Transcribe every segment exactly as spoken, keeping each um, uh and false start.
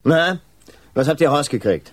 Na, was habt ihr rausgekriegt?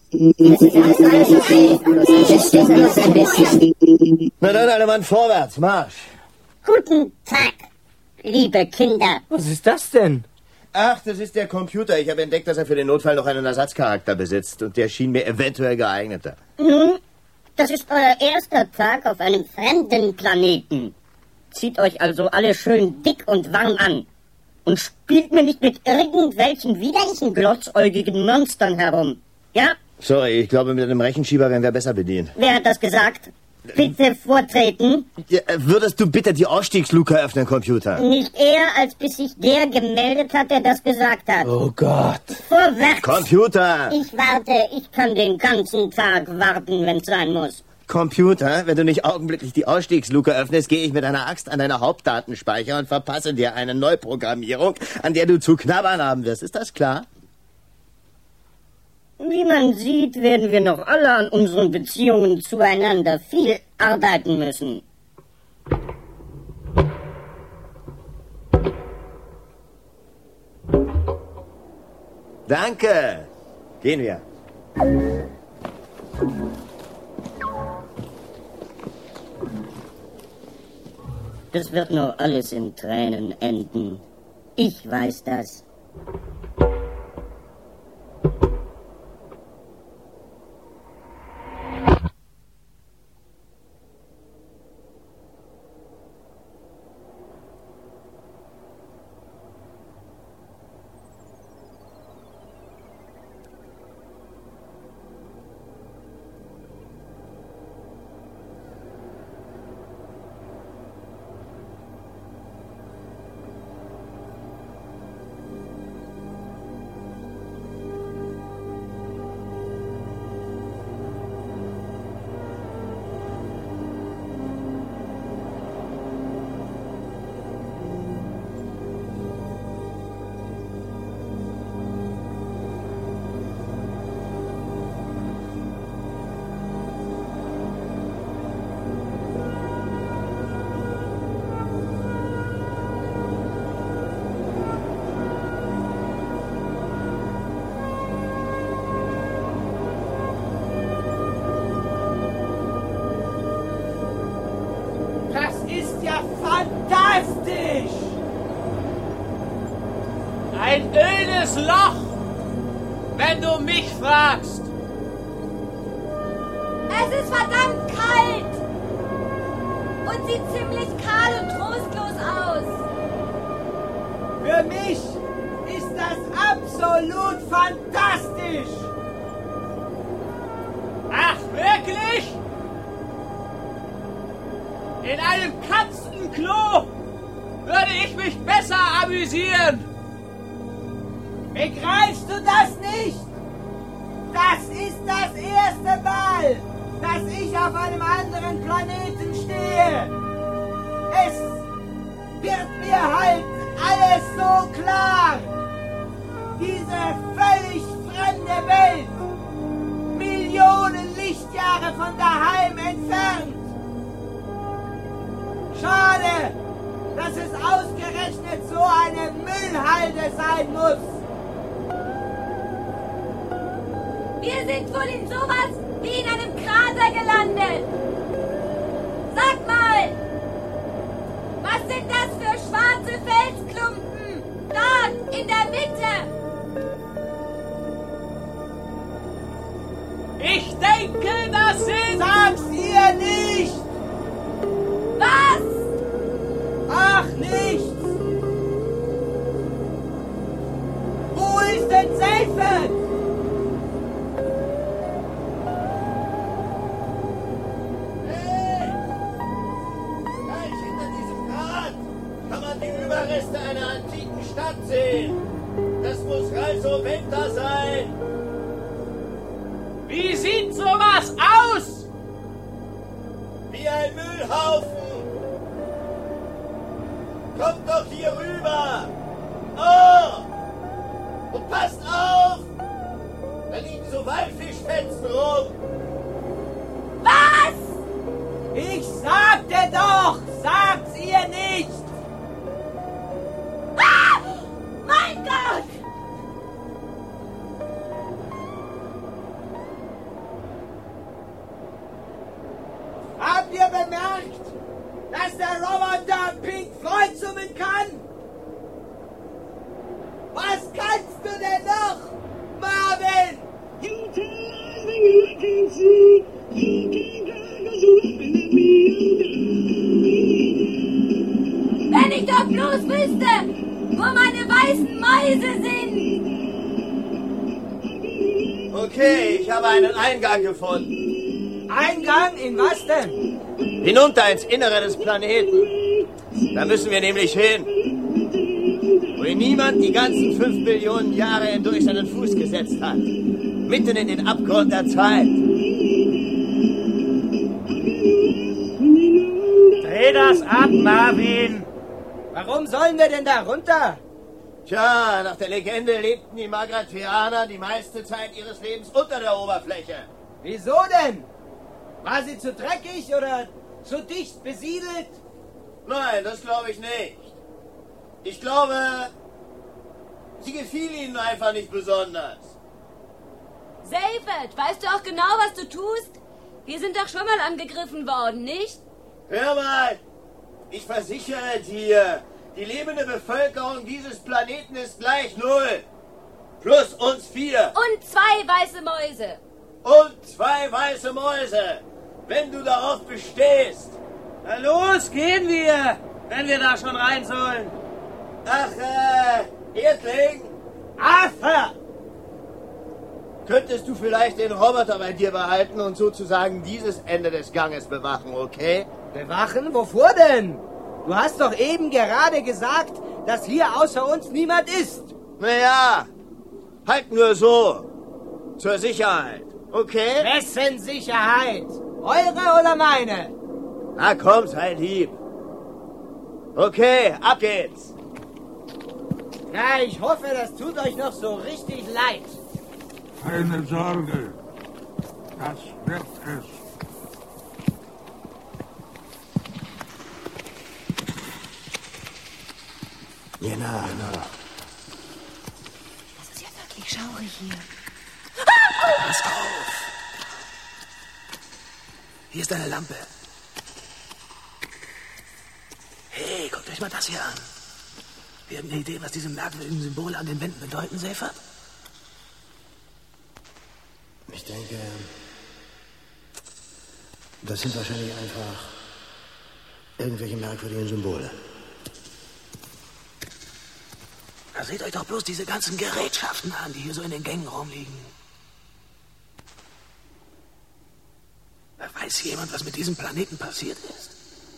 Na dann, alle Mann, vorwärts, Marsch. Guten Tag, liebe Kinder. Was ist das denn? Ach, das ist der Computer. Ich habe entdeckt, dass er für den Notfall noch einen Ersatzcharakter besitzt. Und der schien mir eventuell geeigneter. Nun, das ist euer erster Tag auf einem fremden Planeten. Zieht euch also alle schön dick und warm an. Und spielt mir nicht mit irgendwelchen widerlichen, glotzäugigen Monstern herum. Ja? Sorry, ich glaube, mit einem Rechenschieber wären wir besser bedient. Wer hat das gesagt? Bitte vortreten. Ja, würdest du bitte die Ausstiegsluke öffnen, Computer? Nicht eher, als bis sich der gemeldet hat, der das gesagt hat. Oh Gott. Vorwärts! Computer! Ich warte. Ich kann den ganzen Tag warten, wenn's sein muss. Computer, wenn du nicht augenblicklich die Ausstiegsluke öffnest, gehe ich mit einer Axt an deiner Hauptdatenspeicher und verpasse dir eine Neuprogrammierung, an der du zu knabbern haben wirst. Ist das klar? Wie man sieht, werden wir noch alle an unseren Beziehungen zueinander viel arbeiten müssen. Danke. Gehen wir. Das wird nur alles in Tränen enden. Ich weiß das. Fantastisch! Ein ödes Loch, wenn du mich fragst. Es ist verdammt kalt und sieht ziemlich kahl und trostlos aus. Für mich ist das absolut fantastisch. Ach, wirklich? In einem Katzenklo würde ich mich besser amüsieren. Begreifst du das nicht? Das ist das erste Mal, dass ich auf einem anderen Planeten stehe. Es wird mir halt alles so klar. Diese völlig fremde Welt, Millionen Lichtjahre von daheim entfernt. Schade, dass es ausgerechnet so eine Müllhalde sein muss. Wir sind wohl in sowas wie in einem Krater gelandet. Sag mal, was sind das für schwarze Felsklumpen dort in der Mitte? Ich denke, das sind... Sag's ihr nicht! Was? Ach, nichts! Wo ist denn Seyfried? Hey! Gleich hinter diesem Grat kann man die Überreste einer antiken Stadt sehen. Das muss Ralsoventa sein. Wie sieht sowas aus? Wie ein Müllhaufen. Kommt doch hier rüber! Oh! Und passt auf! Da liegen so Walfischfetzen rum! Was? Ich sagte doch, sagt's ihr nicht! Ah! Mein Gott! dass der Roboter Pink Floyd summen kann? Was kannst du denn noch, Marvin? Wenn ich doch bloß wüsste, wo meine weißen Mäuse sind! Okay, ich habe einen Eingang gefunden. Eingang in was denn? Hinunter ins Innere des Planeten. Da müssen wir nämlich hin. Wo ihn niemand die ganzen fünf Billionen Jahre hindurch seinen Fuß gesetzt hat. Mitten in den Abgrund der Zeit. Dreh das ab, Marvin! Warum sollen wir denn da runter? Tja, nach der Legende lebten die Magratianer die meiste Zeit ihres Lebens unter der Oberfläche. Wieso denn? War sie zu dreckig oder zu dicht besiedelt? Nein, das glaube ich nicht. Ich glaube, sie gefiel ihnen einfach nicht besonders. Seyfert, weißt du auch genau, was du tust? Wir sind doch schon mal angegriffen worden, nicht? Hör mal, ich versichere dir, die lebende Bevölkerung dieses Planeten ist gleich null. Plus uns vier. Und zwei weiße Mäuse. Und zwei weiße Mäuse. Wenn du darauf bestehst. Na los, gehen wir, wenn wir da schon rein sollen. Ach, äh, Erdling. Affe! Könntest du vielleicht den Roboter bei dir behalten und sozusagen dieses Ende des Ganges bewachen, okay? Bewachen? Wovor denn? Du hast doch eben gerade gesagt, dass hier außer uns niemand ist. Naja, halt nur so. Zur Sicherheit, okay? Wessen Sicherheit? Eure oder meine? Na komm, sei lieb. Okay, ab geht's. Na, ich hoffe, das tut euch noch so richtig leid. Keine Sorge, das wird es. Genau. Das ist ja wirklich schaurig hier. Pass auf! Hier ist eine Lampe. Hey, guckt euch mal das hier an. Wir haben eine Idee, was diese merkwürdigen Symbole an den Wänden bedeuten, Seyfert? Ich denke, das sind wahrscheinlich einfach irgendwelche merkwürdigen Symbole. Na, seht euch doch bloß diese ganzen Gerätschaften an, die hier so in den Gängen rumliegen. Weiß jemand, was mit diesem Planeten passiert ist?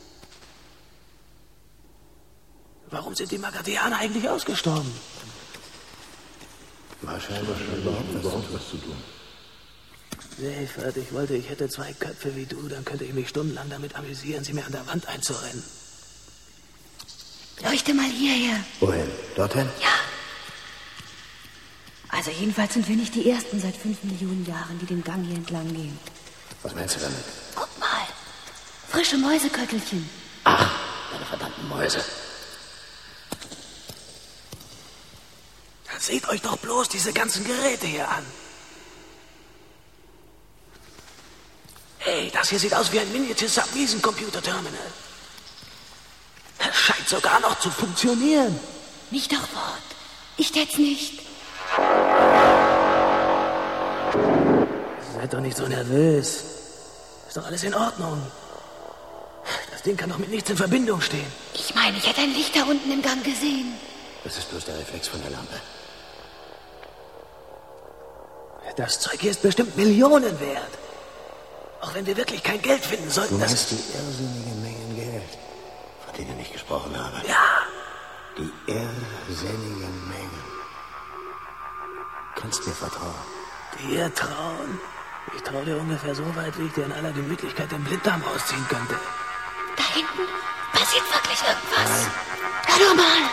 Warum sind die Magratianer eigentlich ausgestorben? Wahrscheinlich überhaupt was zu tun. Seyfert, ich wollte, ich hätte zwei Köpfe wie du, dann könnte ich mich stundenlang damit amüsieren, sie mir an der Wand einzurennen. Leuchte mal hierher. Wohin? Dorthin? Ja. Also jedenfalls sind wir nicht die Ersten seit fünf Millionen Jahren, die den Gang hier entlang gehen. Was meinst du damit? Guck mal. Frische Mäuseköttelchen. Ach, deine verdammten Mäuse. Dann seht euch doch bloß diese ganzen Geräte hier an. Hey, das hier sieht aus wie ein Miniature-Submeson-Computer-Terminal. Das scheint sogar noch zu funktionieren. Nicht doch fort. Ich tät's nicht. Seid doch nicht so nervös. Ist doch alles in Ordnung. Das Ding kann doch mit nichts in Verbindung stehen. Ich meine, ich hätte ein Licht da unten im Gang gesehen. Das ist bloß der Reflex von der Lampe. Das Zeug hier ist bestimmt Millionen wert. Auch wenn wir wirklich kein Geld finden sollten. Du das meinst die irrsinnigen Mengen Geld, von denen ich gesprochen habe? Ja. Die irrsinnigen Mengen. Kannst mir vertrauen. Dir trauen? Ich traue dir ungefähr so weit, wie ich dir in aller Gemütlichkeit den Blinddarm rausziehen könnte. Da hinten passiert wirklich irgendwas. Nein. Hör doch mal.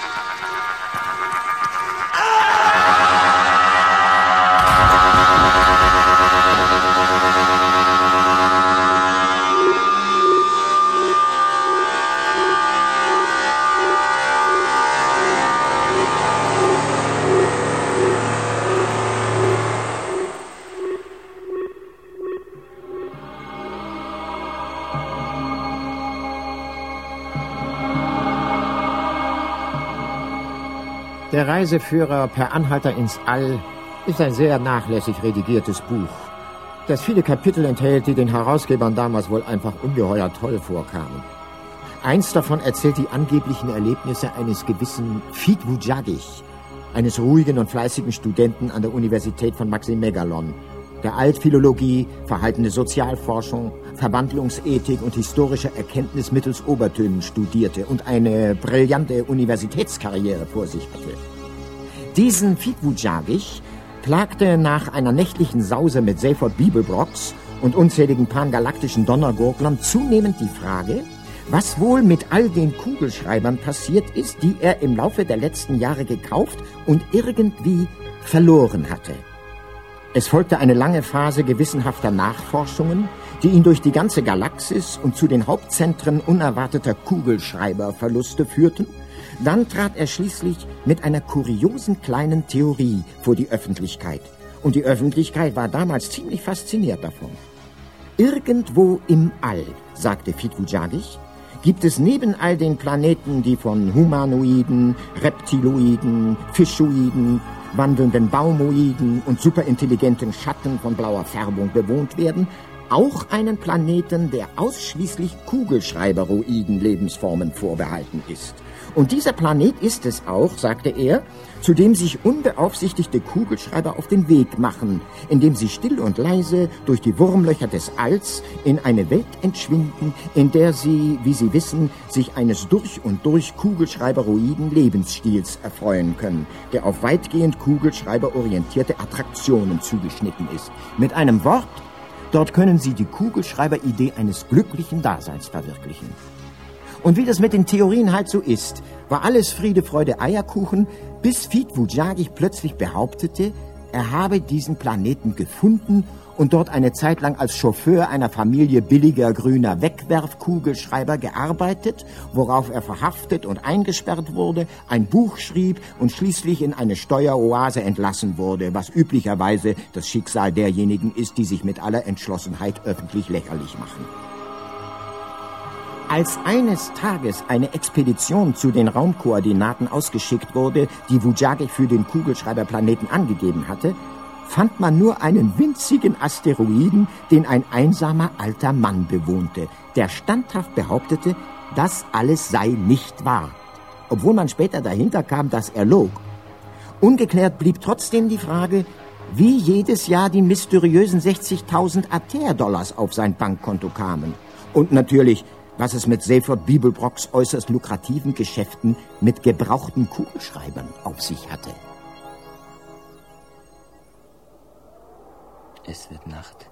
Der Reiseführer per Anhalter ins All ist ein sehr nachlässig redigiertes Buch, das viele Kapitel enthält, die den Herausgebern damals wohl einfach ungeheuer toll vorkamen. Eins davon erzählt die angeblichen Erlebnisse eines gewissen Feet Wujagich, eines ruhigen und fleißigen Studenten an der Universität von Maxim-Megalon, der Altphilologie, verhaltene Sozialforschung, Verwandlungsethik und historische Erkenntnis mittels Obertönen studierte und eine brillante Universitätskarriere vor sich hatte. Diesen Feet Wujagich plagte nach einer nächtlichen Sause mit Seifert Bibelbrox und unzähligen pangalaktischen Donnergurglern zunehmend die Frage, was wohl mit all den Kugelschreibern passiert ist, die er im Laufe der letzten Jahre gekauft und irgendwie verloren hatte. Es folgte eine lange Phase gewissenhafter Nachforschungen, die ihn durch die ganze Galaxis und zu den Hauptzentren unerwarteter Kugelschreiberverluste führten. Dann trat er schließlich mit einer kuriosen kleinen Theorie vor die Öffentlichkeit. Und die Öffentlichkeit war damals ziemlich fasziniert davon. Irgendwo im All, sagte Feet Wujagich, gibt es neben all den Planeten, die von Humanoiden, Reptiloiden, Fischoiden, wandelnden Baumoiden und superintelligenten Schatten von blauer Färbung bewohnt werden, auch einen Planeten, der ausschließlich Kugelschreiberoiden-Lebensformen vorbehalten ist. Und dieser Planet ist es auch, sagte er, zu dem sich unbeaufsichtigte Kugelschreiber auf den Weg machen, indem sie still und leise durch die Wurmlöcher des Alls in eine Welt entschwinden, in der sie, wie Sie wissen, sich eines durch und durch kugelschreiberoiden Lebensstils erfreuen können, der auf weitgehend kugelschreiberorientierte Attraktionen zugeschnitten ist. Mit einem Wort, dort können Sie die Kugelschreiber-Idee eines glücklichen Daseins verwirklichen. Und wie das mit den Theorien halt so ist, war alles Friede, Freude, Eierkuchen, bis Feet Wujagich plötzlich behauptete, er habe diesen Planeten gefunden und dort eine Zeit lang als Chauffeur einer Familie billiger grüner Wegwerfkugelschreiber gearbeitet, worauf er verhaftet und eingesperrt wurde, ein Buch schrieb und schließlich in eine Steueroase entlassen wurde, was üblicherweise das Schicksal derjenigen ist, die sich mit aller Entschlossenheit öffentlich lächerlich machen. Als eines Tages eine Expedition zu den Raumkoordinaten ausgeschickt wurde, die Wujagich für den Kugelschreiberplaneten angegeben hatte, fand man nur einen winzigen Asteroiden, den ein einsamer alter Mann bewohnte, der standhaft behauptete, das alles sei nicht wahr, obwohl man später dahinter kam, dass er log. Ungeklärt blieb trotzdem die Frage, wie jedes Jahr die mysteriösen sechzigtausend Ater-Dollars auf sein Bankkonto kamen. Und natürlich, was es mit Seifert Bibelbrox äußerst lukrativen Geschäften mit gebrauchten Kugelschreibern auf sich hatte. Es wird Nacht.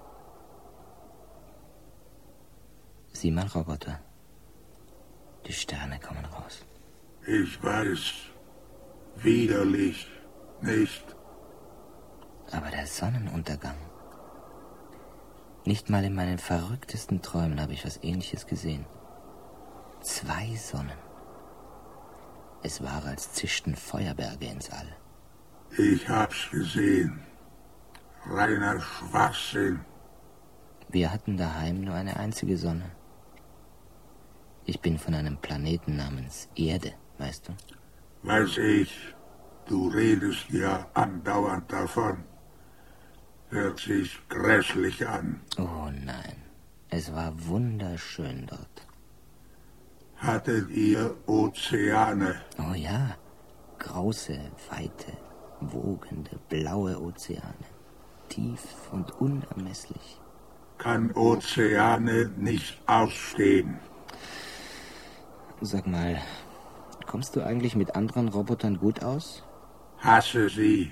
Sieh mal, Roboter. Die Sterne kommen raus. Ich weiß. Widerlich. Nicht. Aber der Sonnenuntergang. Nicht mal in meinen verrücktesten Träumen habe ich was Ähnliches gesehen. Zwei Sonnen. Es war, als zischten Feuerberge ins All. Ich hab's gesehen. Reiner Schwachsinn. Wir hatten daheim nur eine einzige Sonne. Ich bin von einem Planeten namens Erde, weißt du? Weiß ich. Du redest ja andauernd davon. Hört sich grässlich an. Oh nein, es war wunderschön dort. Hattet ihr Ozeane? Oh ja, große, weite, wogende, blaue Ozeane. Tief und unermesslich. Kann Ozeane nicht ausstehen. Sag mal, kommst du eigentlich mit anderen Robotern gut aus? Hasse sie.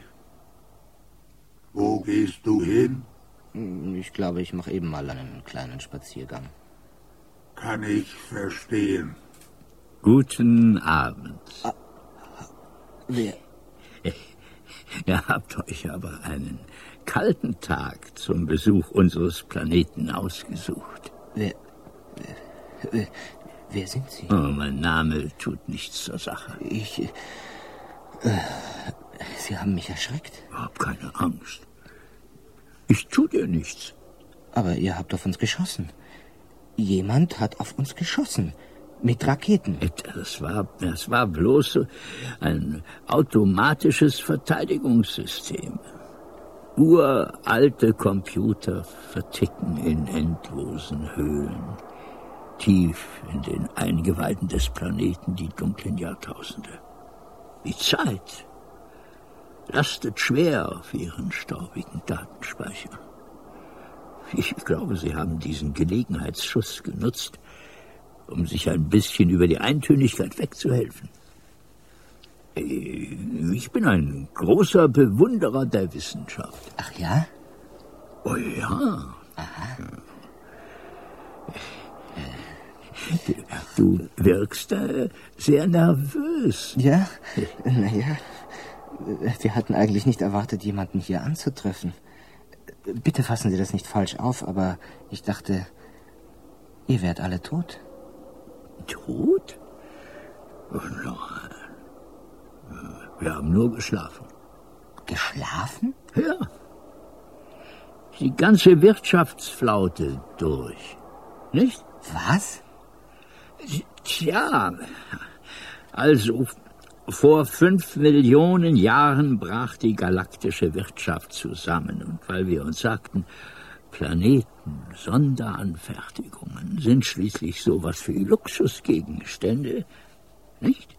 Wo gehst du hin? Ich glaube, ich mache eben mal einen kleinen Spaziergang. Kann ich verstehen. Guten Abend. Ah, wer? Ihr habt euch aber einen kalten Tag zum Besuch unseres Planeten ausgesucht. Wer, wer, wer, wer sind Sie? Oh, mein Name tut nichts zur Sache. Ich... Äh, Sie haben mich erschreckt. Hab keine Angst. Ich tu dir nichts. Aber ihr habt auf uns geschossen. Jemand hat auf uns geschossen. Mit Raketen? Das war, das war bloß ein automatisches Verteidigungssystem. Uralte Computer verticken in endlosen Höhlen, tief in den Eingeweiden des Planeten die dunklen Jahrtausende. Die Zeit lastet schwer auf ihren staubigen Datenspeichern. Ich glaube, Sie haben diesen Gelegenheitsschuss genutzt, um sich ein bisschen über die Eintönigkeit wegzuhelfen. Ich bin ein großer Bewunderer der Wissenschaft. Ach ja? Oh ja. Aha. Du, du wirkst äh, sehr nervös. Ja? Naja, wir hatten eigentlich nicht erwartet, jemanden hier anzutreffen. Bitte fassen Sie das nicht falsch auf, aber ich dachte, ihr wärt alle tot. Tot? Oh nein. Wir haben nur geschlafen. Geschlafen? Ja. Die ganze Wirtschaftsflaute durch. Nicht? Was? Tja, also vor fünf Millionen Jahren brach die galaktische Wirtschaft zusammen. Und weil wir uns sagten, Planeten, Sonderanfertigungen sind schließlich sowas wie Luxusgegenstände, nicht?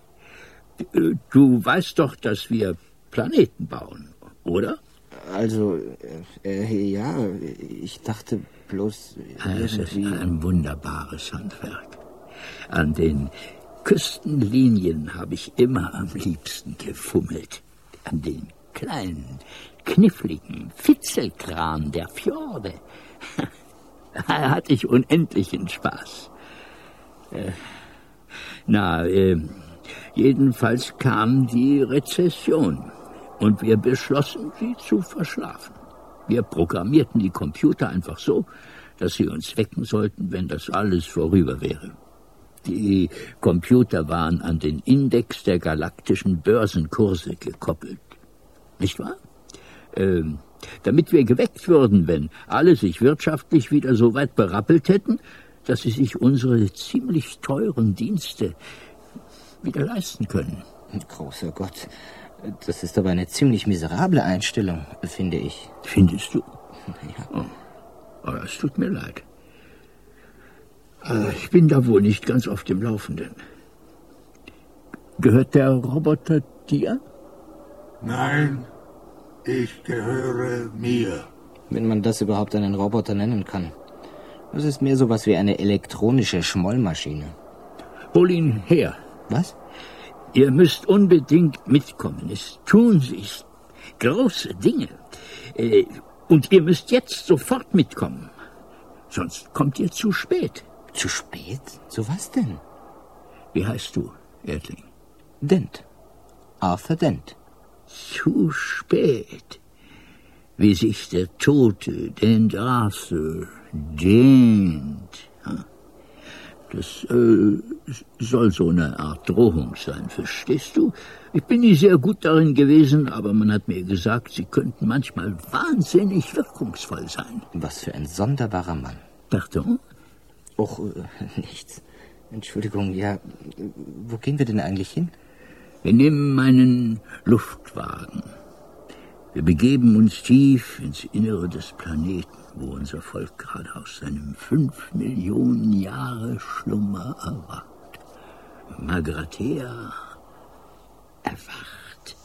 Du weißt doch, dass wir Planeten bauen, oder? Also, äh, ja, ich dachte bloß Es ist ein wunderbares Handwerk. An den Küstenlinien habe ich immer am liebsten gefummelt. An den kleinen, kniffligen Fitzelkram der Fjorde. Da hatte ich unendlichen Spaß. Äh, na, äh, jedenfalls kam die Rezession und wir beschlossen, sie zu verschlafen. Wir programmierten die Computer einfach so, dass sie uns wecken sollten, wenn das alles vorüber wäre. Die Computer waren an den Index der galaktischen Börsenkurse gekoppelt. Nicht wahr? Ähm, damit wir geweckt würden, wenn alle sich wirtschaftlich wieder so weit berappelt hätten, dass sie sich unsere ziemlich teuren Dienste wieder leisten können. Großer Gott, das ist aber eine ziemlich miserable Einstellung, finde ich. Findest du? Ja. Oh, oh, es tut mir leid. Ich bin da wohl nicht ganz auf dem Laufenden. Gehört der Roboter dir? Nein, ich gehöre mir. Wenn man das überhaupt einen Roboter nennen kann. Das ist mehr sowas wie eine elektronische Schmollmaschine. Hol ihn her. Was? Ihr müsst unbedingt mitkommen. Es tun sich große Dinge. Und ihr müsst jetzt sofort mitkommen. Sonst kommt ihr zu spät. Zu spät? Zu was denn? Wie heißt du, Erdling? Dent. Arthur Dent. Zu spät. Wie sich der Tote, Dent Arthur, dehnt. Das äh, soll so eine Art Drohung sein, verstehst du? Ich bin nie sehr gut darin gewesen, aber man hat mir gesagt, sie könnten manchmal wahnsinnig wirkungsvoll sein. Was für ein sonderbarer Mann. Pardon? Och, äh, nichts. Entschuldigung, ja, wo gehen wir denn eigentlich hin? Wir nehmen meinen Luftwagen. Wir begeben uns tief ins Innere des Planeten, wo unser Volk gerade aus seinem fünf Millionen Jahre Schlummer erwacht. Magrathea erwacht.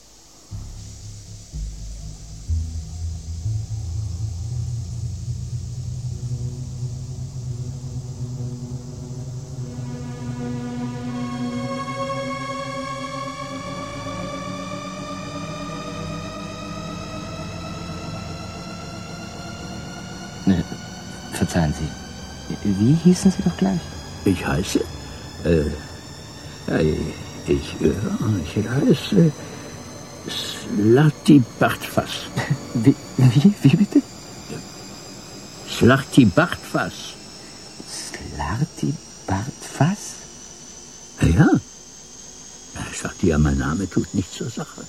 Verzeihen Sie. Wie hießen Sie doch gleich? Ich heiße? Äh, ich, äh, ich heiße Slati Bartfass. Wie, wie, wie bitte? Slati Bartfass. Slati Bartfass? Ja. Ich sagte ja, mein Name tut nichts zur Sache.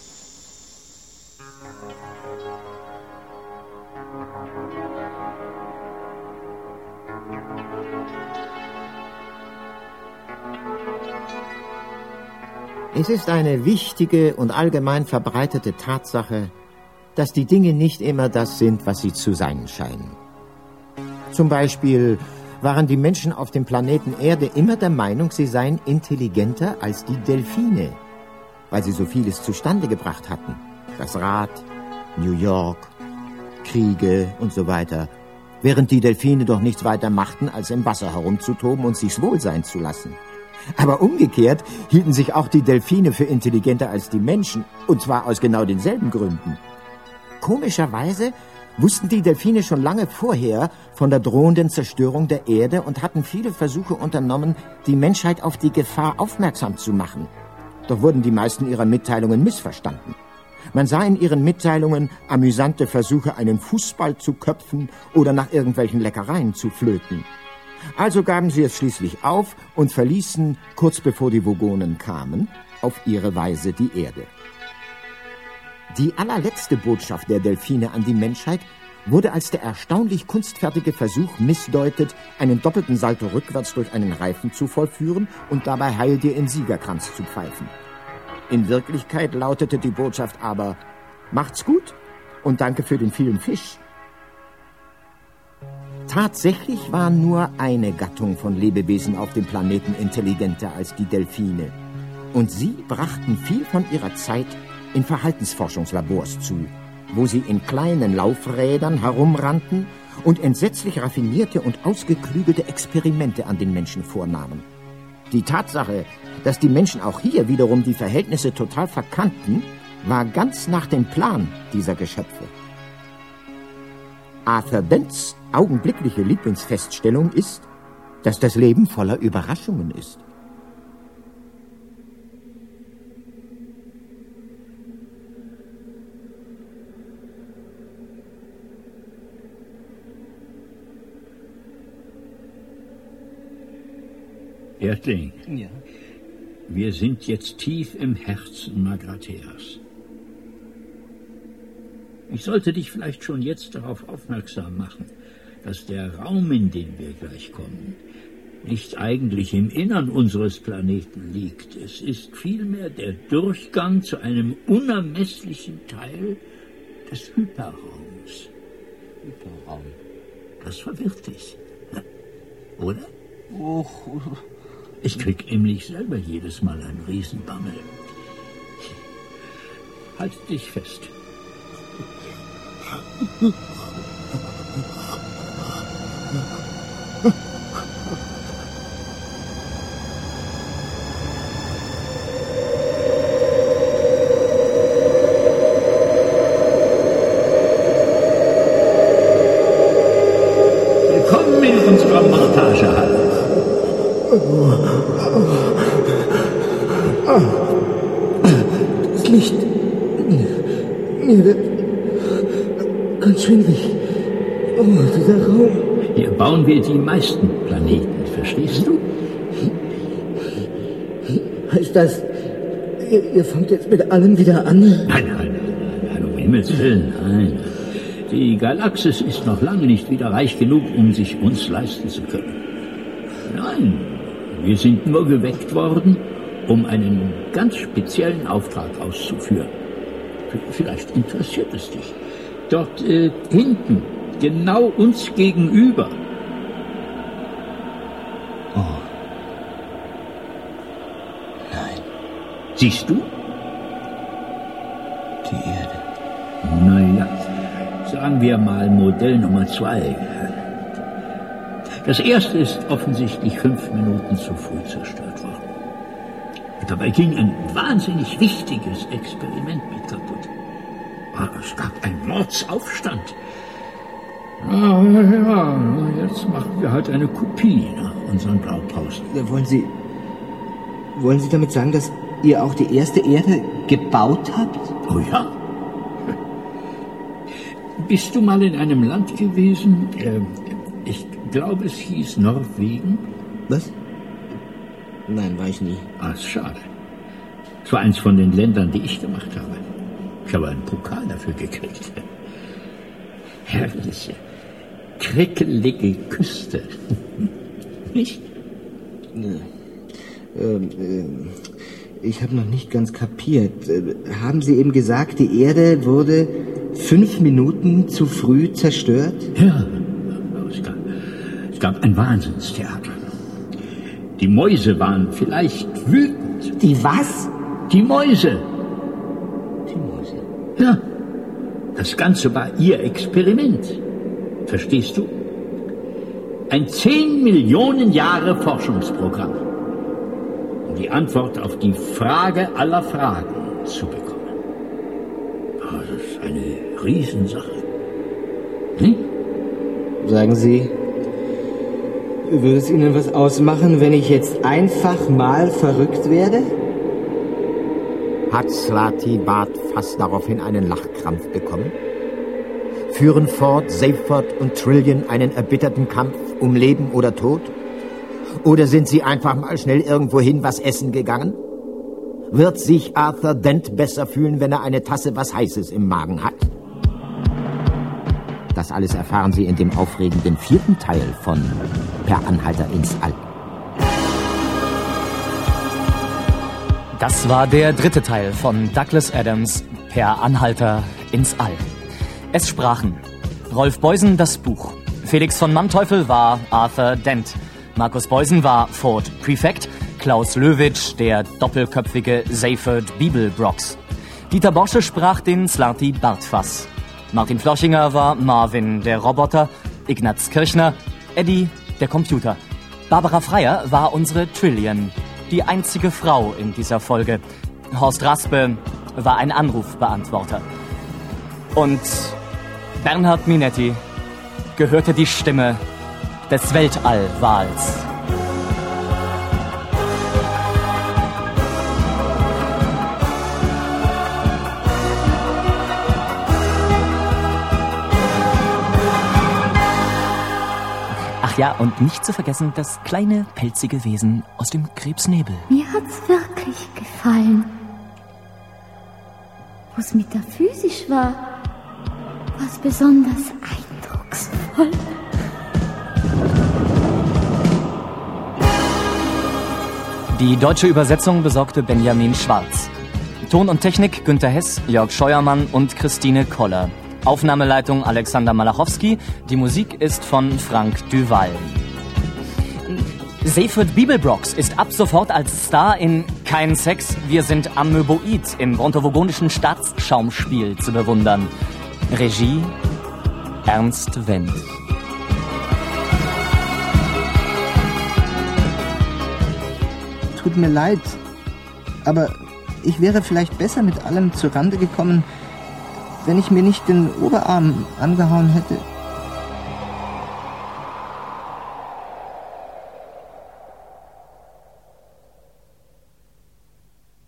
Es ist eine wichtige und allgemein verbreitete Tatsache, dass die Dinge nicht immer das sind, was sie zu sein scheinen. Zum Beispiel waren die Menschen auf dem Planeten Erde immer der Meinung, sie seien intelligenter als die Delfine, weil sie so vieles zustande gebracht hatten. Das Rad, New York, Kriege und so weiter, während die Delfine doch nichts weiter machten, als im Wasser herumzutoben und sich's wohl sein zu lassen. Aber umgekehrt hielten sich auch die Delfine für intelligenter als die Menschen, und zwar aus genau denselben Gründen. Komischerweise wussten die Delfine schon lange vorher von der drohenden Zerstörung der Erde und hatten viele Versuche unternommen, die Menschheit auf die Gefahr aufmerksam zu machen. Doch wurden die meisten ihrer Mitteilungen missverstanden. Man sah in ihren Mitteilungen amüsante Versuche, einen Fußball zu köpfen oder nach irgendwelchen Leckereien zu flöten. Also gaben sie es schließlich auf und verließen, kurz bevor die Vogonen kamen, auf ihre Weise die Erde. Die allerletzte Botschaft der Delfine an die Menschheit wurde als der erstaunlich kunstfertige Versuch missdeutet, einen doppelten Salto rückwärts durch einen Reifen zu vollführen und dabei Heil dir im Siegerkranz zu pfeifen. In Wirklichkeit lautete die Botschaft aber: Macht's gut und danke für den vielen Fisch. Tatsächlich war nur eine Gattung von Lebewesen auf dem Planeten intelligenter als die Delfine. Und sie brachten viel von ihrer Zeit in Verhaltensforschungslabors zu, wo sie in kleinen Laufrädern herumrannten und entsetzlich raffinierte und ausgeklügelte Experimente an den Menschen vornahmen. Die Tatsache, dass die Menschen auch hier wiederum die Verhältnisse total verkannten, war ganz nach dem Plan dieser Geschöpfe. Arthur Dents augenblickliche Lieblingsfeststellung ist, dass das Leben voller Überraschungen ist. Erdling, ja. Wir sind jetzt tief im Herzen Magratheas. Ich sollte dich vielleicht schon jetzt darauf aufmerksam machen, dass der Raum, in den wir gleich kommen, nicht eigentlich im Innern unseres Planeten liegt. Es ist vielmehr der Durchgang zu einem unermesslichen Teil des Hyperraums. Hyperraum? Das verwirrt dich, oder? Oh. Ich krieg nämlich selber jedes Mal einen Riesenbammel. Halt dich fest. Willkommen in unserer Montagehalle. Das Licht. Mir wird ganz schwindelig. Oh, dieser Raum. Hier bauen wir die meisten Planeten, verstehst du? Heißt das, ihr, ihr fangt jetzt mit allem wieder an? Nein, nein, nein, nein, um Himmels Willen, nein. Die Galaxis ist noch lange nicht wieder reich genug, um sich uns leisten zu können. Nein, wir sind nur geweckt worden, um einen ganz speziellen Auftrag auszuführen. Vielleicht interessiert es dich. Dort äh, hinten, genau uns gegenüber. Oh. Nein. Siehst du? Die Erde. Naja, sagen wir mal Modell Nummer zwei. Das erste ist offensichtlich fünf Minuten zu früh zerstört worden. Dabei ging ein wahnsinnig wichtiges Experiment mit kaputt. Es gab einen Mordsaufstand. Ah, ja, jetzt machen wir halt eine Kopie nach unseren Blaupausen. Wollen Sie, wollen Sie damit sagen, dass ihr auch die erste Erde gebaut habt? Oh ja. Bist du mal in einem Land gewesen? Äh, ich glaube, es hieß Norwegen. Was? Nein, war ich nie. Ah, ist schade. Es war eins von den Ländern, die ich gemacht habe. Ich habe einen Pokal dafür gekriegt. Herrliche, krickelige Küste. Nicht? Nee. Ähm, ähm, ich habe noch nicht ganz kapiert. Haben Sie eben gesagt, die Erde wurde fünf Minuten zu früh zerstört? Ja, es gab, es gab ein Wahnsinnstheater. Die Mäuse waren vielleicht wütend. Die was? Die Mäuse. Die Mäuse? Ja, das Ganze war ihr Experiment. Verstehst du? Ein zehn Millionen Jahre Forschungsprogramm. Um die Antwort auf die Frage aller Fragen zu bekommen. Oh, das ist eine Riesensache. Hm? Sagen Sie, würde es Ihnen was ausmachen, wenn ich jetzt einfach mal verrückt werde? Hat Slatey Bart fast daraufhin einen Lachkrampf bekommen? Führen Ford, Seyfert und Trillian einen erbitterten Kampf um Leben oder Tod? Oder sind sie einfach mal schnell irgendwohin was essen gegangen? Wird sich Arthur Dent besser fühlen, wenn er eine Tasse was Heißes im Magen hat? Das alles erfahren Sie in dem aufregenden vierten Teil von Per Anhalter ins All. Das war der dritte Teil von Douglas Adams' Per Anhalter ins All. Es sprachen Rolf Beusen das Buch, Felix von Manteuffel war Arthur Dent, Markus Beusen war Ford Prefect, Klaus Löwitsch der doppelköpfige Seyfert Bibelbrox. Dieter Borsche sprach den Slatey Bartfass. Martin Flochinger war Marvin der Roboter, Ignaz Kirchner, Eddie der Computer. Barbara Freier war unsere Trillian, die einzige Frau in dieser Folge. Horst Raspe war ein Anrufbeantworter. Und Bernhard Minetti gehörte die Stimme des Weltallwals. Ach ja, und nicht zu vergessen das kleine, pelzige Wesen aus dem Krebsnebel. Mir hat's wirklich gefallen. Was metaphysisch war, was besonders eindrucksvoll. Die deutsche Übersetzung besorgte Benjamin Schwarz. Ton und Technik Günter Hess, Jörg Scheuermann und Christine Koller. Aufnahmeleitung Alexander Malachowski. Die Musik ist von Frank Duval. Seyfert Bibelbrox ist ab sofort als Star in Kein Sex, wir sind Amöboid im brontovogonischen Staatsschaumspiel zu bewundern. Regie Ernst Wendt. Tut mir leid, aber ich wäre vielleicht besser mit allem zurande gekommen, wenn ich mir nicht den Oberarm angehauen hätte.